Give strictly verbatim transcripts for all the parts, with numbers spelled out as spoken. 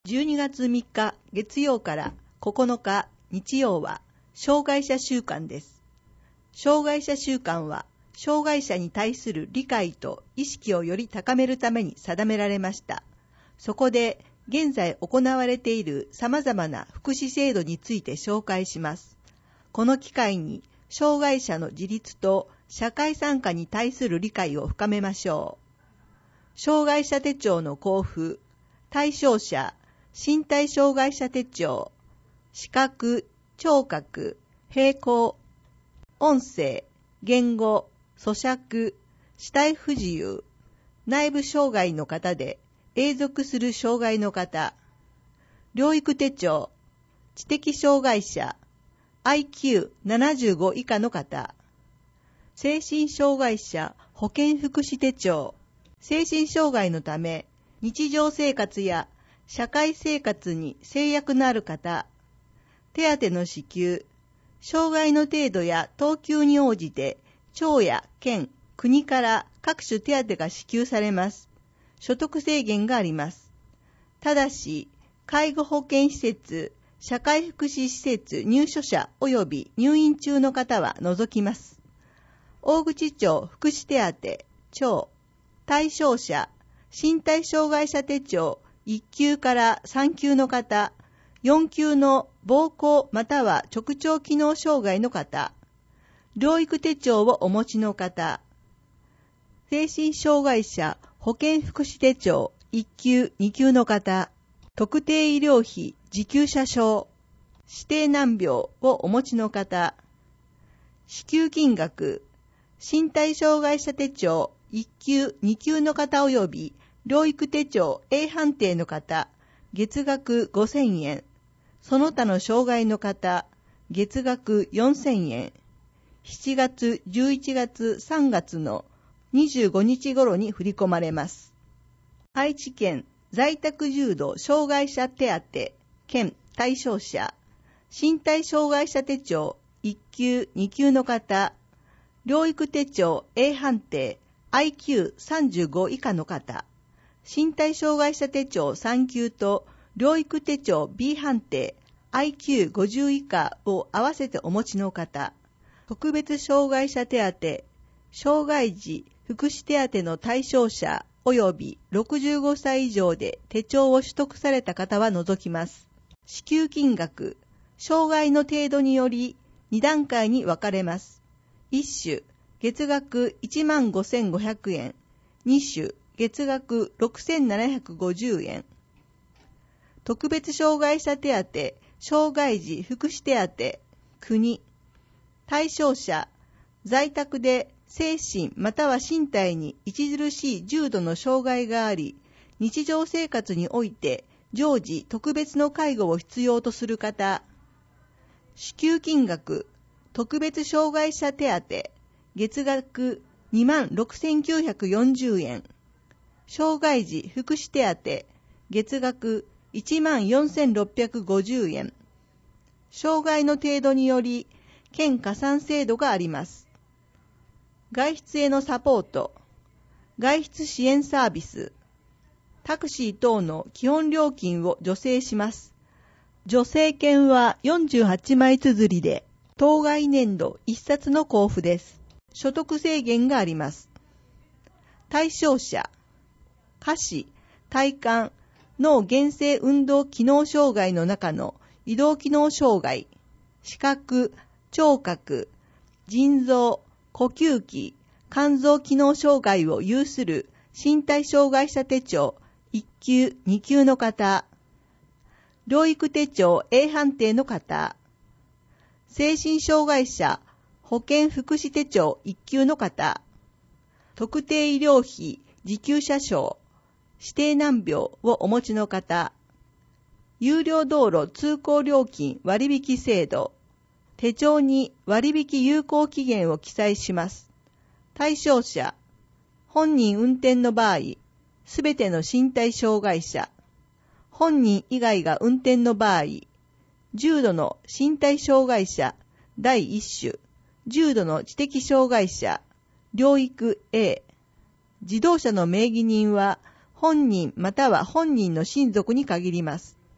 じゅうにがつみっか月曜からここのか日曜は障害者週間です。障害者週間は障害者に対する理解と意識をより高めるために定められました。そこで現在行われている様々な福祉制度について紹介します。この機会に障害者の自立と社会参加に対する理解を深めましょう。障害者手帳の交付、対象者、身体障害者手帳、視覚、聴覚、並行、音声、言語、咀嚼、肢体不自由、内部障害の方で永続する障害の方、療育手帳、知的障害者、アイキューななじゅうご 以下の方、精神障害者保健福祉手帳、精神障害のため日常生活や社会生活に制約のある方、手当の支給、障害の程度や等級に応じて町や県、国から各種手当が支給されます。所得制限があります。ただし、介護保険施設、社会福祉施設入所者及び入院中の方は除きます。大口町福祉手当、町、対象者、身体障害者手帳いっ級からさん級の方、よん級の膀胱または直腸機能障害の方、療育手帳をお持ちの方、精神障害者保健福祉手帳いっ級、に級の方、特定医療費受給者証、指定難病をお持ちの方、支給金額、身体障害者手帳いっ級、に級の方及び療育手帳 A 判定の方、月額ごせんえん、その他の障害の方、月額よんせんえん、しちがつ、じゅういちがつ、さんがつのにじゅうごにち頃に振り込まれます。愛知県在宅重度障害者手当兼対象者、身体障害者手帳いっ級、に級の方、療育手帳 A 判定 アイキューさんじゅうご 以下の方、身体障害者手帳さん級と療育手帳 B 判定 アイキューごじゅう 以下を合わせてお持ちの方、特別障害者手当、障害児福祉手当の対象者及びろくじゅうごさい以上で手帳を取得された方は除きます。支給金額、障害の程度によりに段階に分かれます。いち種、月額 いちまんごせんごひゃくえん、に種、月額ろくせんななひゃくごじゅうえん。特別障害者手当、障害児福祉手当、国。対象者、在宅で精神または身体に著しい重度の障害があり、日常生活において常時特別の介護を必要とする方。支給金額、特別障害者手当、月額にまんろくせんきゅうひゃくよんじゅうえん。障害児福祉手当、月額いちまんよんせんろっぴゃくごじゅうえん。障害の程度により、県加算制度があります。外出へのサポート、外出支援サービス、タクシー等の基本料金を助成します。助成券はよんじゅうはちまい綴りで、当該年度いっさつの交付です。所得制限があります。対象者、下肢、体幹、脳原性運動機能障害の中の移動機能障害、視覚、聴覚、腎臓、呼吸器、肝臓機能障害を有する身体障害者手帳いっ級、に級の方、療育手帳 A 判定の方、精神障害者保健福祉手帳いっ級の方、特定医療費受給者証、指定難病をお持ちの方、有料道路通行料金割引制度、手帳に割引有効期限を記載します。対象者、本人運転の場合、すべての身体障害者、本人以外が運転の場合、重度の身体障害者だいいっ種、重度の知的障害者、療育 A、自動車の名義人は本人または本人の親族に限ります。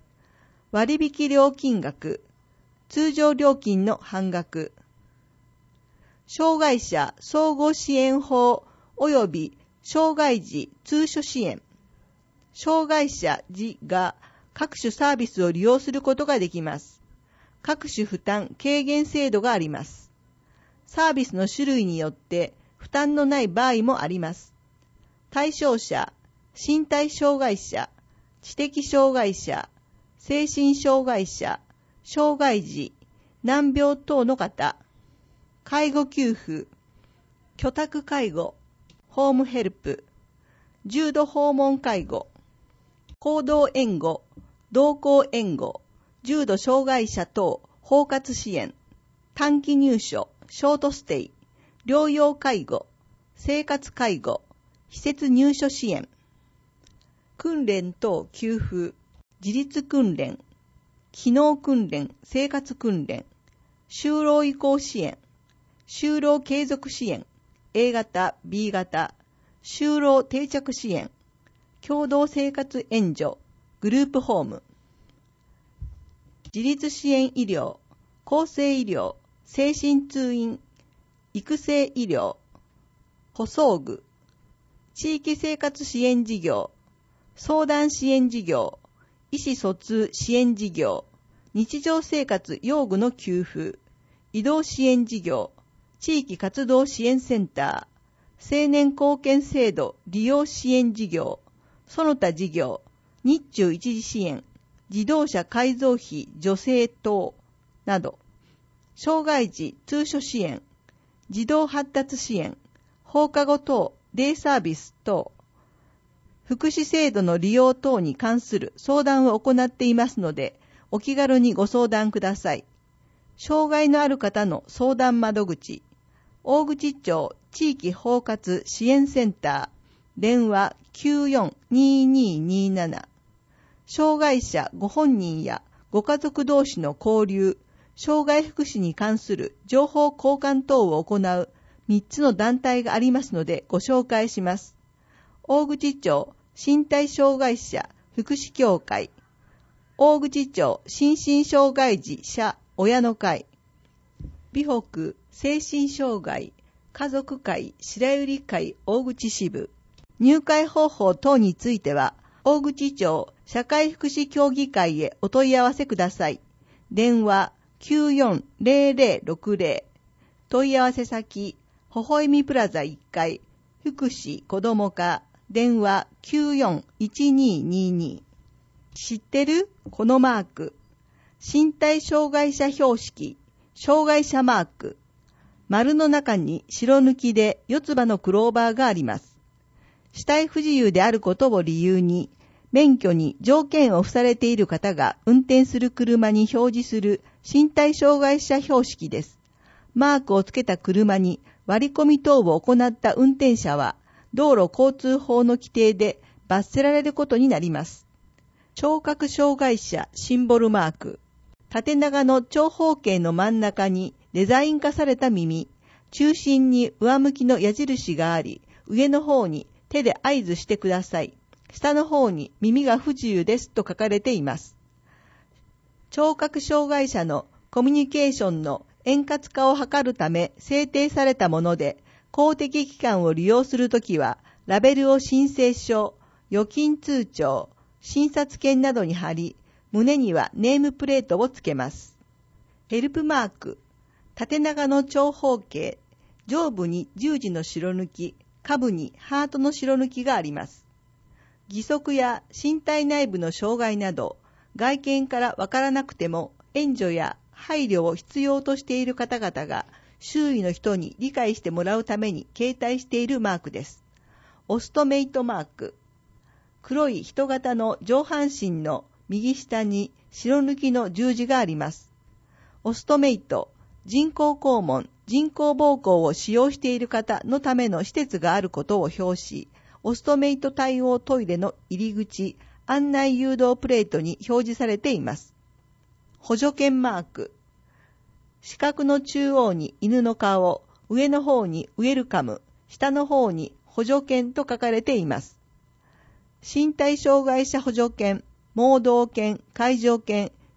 割引料金額、通常料金の半額。障害者総合支援法及び障害児通所支援。障害者児が各種サービスを利用することができます。各種負担軽減制度があります。サービスの種類によって負担のない場合もあります。対象者、身体障害者、知的障害者、精神障害者、障害児、難病等の方、介護給付、居宅介護、ホームヘルプ、重度訪問介護、行動援護、同行援護、重度障害者等包括支援、短期入所、ショートステイ、療養介護、生活介護、施設入所支援、訓練等給付、自立訓練、機能訓練、生活訓練、就労移行支援、就労継続支援、A 型、B 型、就労定着支援、共同生活援助、グループホーム、自立支援医療、厚生医療、精神通院、育成医療、補装具、地域生活支援事業、相談支援事業、意思疎通支援事業、日常生活用具の給付、移動支援事業、地域活動支援センター、青年貢献制度利用支援事業、その他事業、日中一時支援、自動車改造費助成等など、障害児通所支援、児童発達支援、放課後等デイサービス等、福祉制度の利用等に関する相談を行っていますので、お気軽にご相談ください。障害のある方の相談窓口、大口町地域包括支援センター、電話 きゅうよんにーにーにーなな、障害者ご本人やご家族同士の交流、障害福祉に関する情報交換等を行うみっつの団体がありますのでご紹介します。大口町身体障害者福祉協会、大口町心身障害児者親の会、美北精神障害家族会白百合会大口支部。入会方法等については、大口町社会福祉協議会へお問い合わせください。電話 きゅうよんゼロゼロろくゼロ、問い合わせ先、ほほえみプラザいっかい、福祉子ども課、電話 きゅうよんいちにーにーにー。知ってる？このマーク。身体障害者標識、障害者マーク。丸の中に白抜きで四つ葉のクローバーがあります。視体不自由であることを理由に、免許に条件を付されている方が運転する車に表示する身体障害者標識です。マークをつけた車に割り込み等を行った運転者は、道路交通法の規定で罰せられることになります。聴覚障害者シンボルマーク。縦長の長方形の真ん中にデザイン化された耳、中心に上向きの矢印があり、上の方に手で合図してください。下の方に耳が不自由ですと書かれています。聴覚障害者のコミュニケーションの円滑化を図るため制定されたもので、公的機関を利用するときは、ラベルを申請書、預金通帳、診察券などに貼り、胸にはネームプレートをつけます。ヘルプマーク、縦長の長方形、上部に十字の白抜き、下部にハートの白抜きがあります。義足や身体内部の障害など、外見からわからなくても援助や配慮を必要としている方々が、周囲の人に理解してもらうために携帯しているマークです。オストメイトマーク。黒い人型の上半身の右下に白抜きの十字があります。オストメイト、人工肛門、人工膀胱を使用している方のための施設があることを表し、オストメイト対応トイレの入り口、案内誘導プレートに表示されています。補助犬マーク。四角の中央に犬の顔、上の方にウェルカム、下の方に補助犬と書かれています。身体障害者補助犬、盲導犬、介助犬、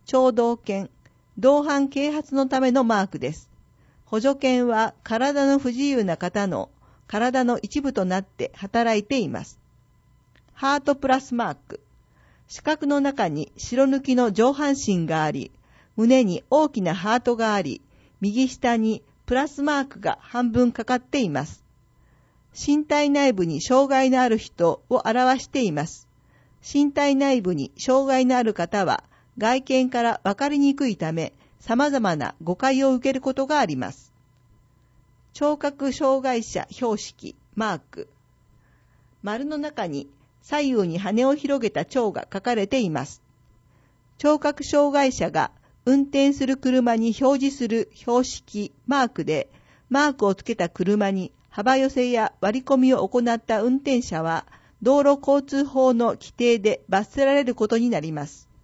聴導犬、同伴啓発のためのマークです。補助犬は体の不自由な方の体の一部となって働いています。ハートプラスマーク。四角の中に白抜きの上半身があり、胸に大きなハートがあり、右下にプラスマークが半分かかっています。身体内部に障害のある人を表しています。身体内部に障害のある方は外見からわかりにくいため、様々な誤解を受けることがあります。聴覚障害者標識、マーク。丸の中に左右に羽を広げた蝶が書かれています。聴覚障害者が運転する車に表示する標識、マークで、マークをつけた車に幅寄せや割り込みを行った運転者は、道路交通法の規定で罰せられることになります。